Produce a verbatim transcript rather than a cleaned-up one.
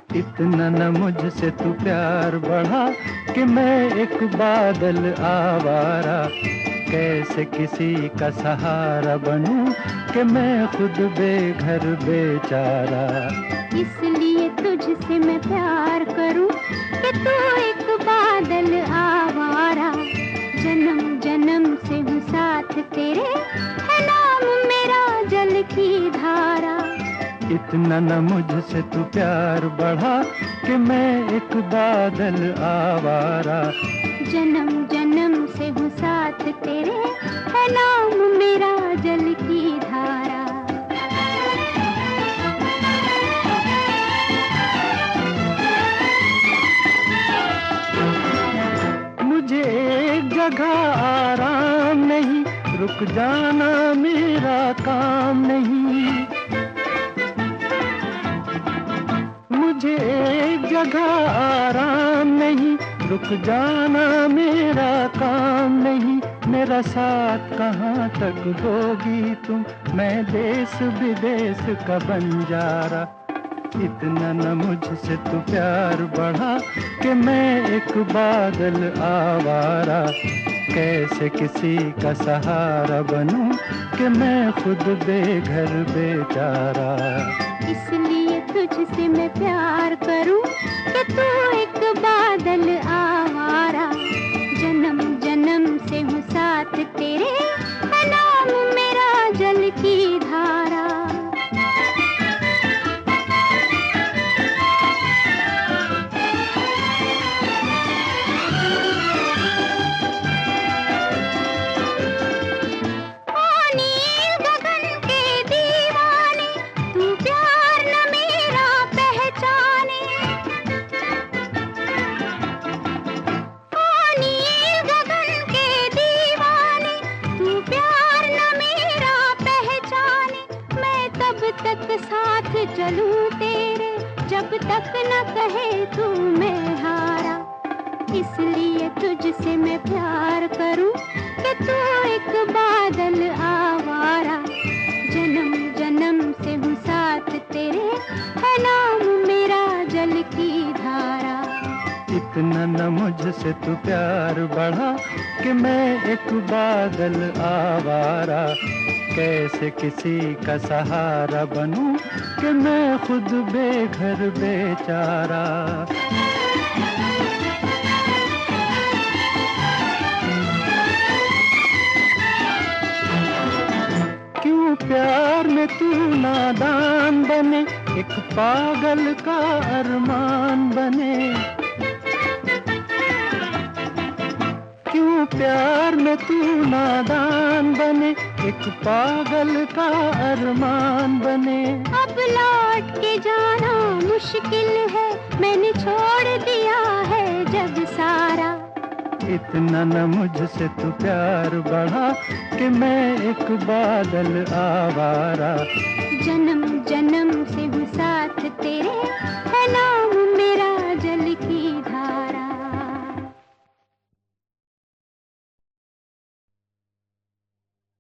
इतना न मुझसे तू प्यार बढ़ा कि मैं एक बादल आवारा। कैसे किसी का सहारा बनूं कि मैं खुद बेघर बेचारा। इसलिए तुझसे मैं प्यार करूं कि तू एक बादल आवारा। जन्म जन्म से हूँ साथ तेरे, है नाम मेरा जल की धारा। इतना न मुझसे तू प्यार बढ़ा कि मैं एक बादल आवारा। जन्म जन्म से हूँ साथ तेरे, है नाम मेरा जल की धारा। मुझे एक जगह आराम नहीं, रुक जाना मेरा काम नहीं। मुझे एक जगह आराम नहीं, रुक जाना मेरा काम नहीं। मेरा साथ कहाँ तक दोगी तुम, मैं देश विदेश का बंजारा। इतना न मुझसे तू प्यार बढ़ा कि मैं एक बादल आवारा। कैसे किसी का सहारा बनूं कि मैं खुद बेघर बेचारा। इसलिए तुझसे मैं प्यार करूं कि तू एक बादल आवारा। जन्म जन्म से हूँ साथ तेरे, है नाम मेरा जल की धारा। तक साथ चलूं तेरे, जब तक न कहे तू मैं हारा। इसलिए तुझसे मैं प्यार करूं कि तू एक बादल आवारा। जन्म जन्म से हूँ साथ तेरे, है नाम मेरा जल की धारा। इतना न मुझसे तू प्यार बढ़ा कि मैं एक बादल आवारा। कैसे किसी का सहारा बनूं कि मैं खुद बेघर बेचारा। क्यों प्यार में तू नादान बने, एक पागल का अरमान बने। क्यों प्यार में तू नादान बने, एक पागल का अरमान बने। अब लौट के जाना मुश्किल है, मैंने छोड़ दिया है जग सारा। इतना न मुझसे तू प्यार बढ़ा कि मैं एक बादल आवारा। जन्म जन्म से हूँ साथ तेरे, है नाम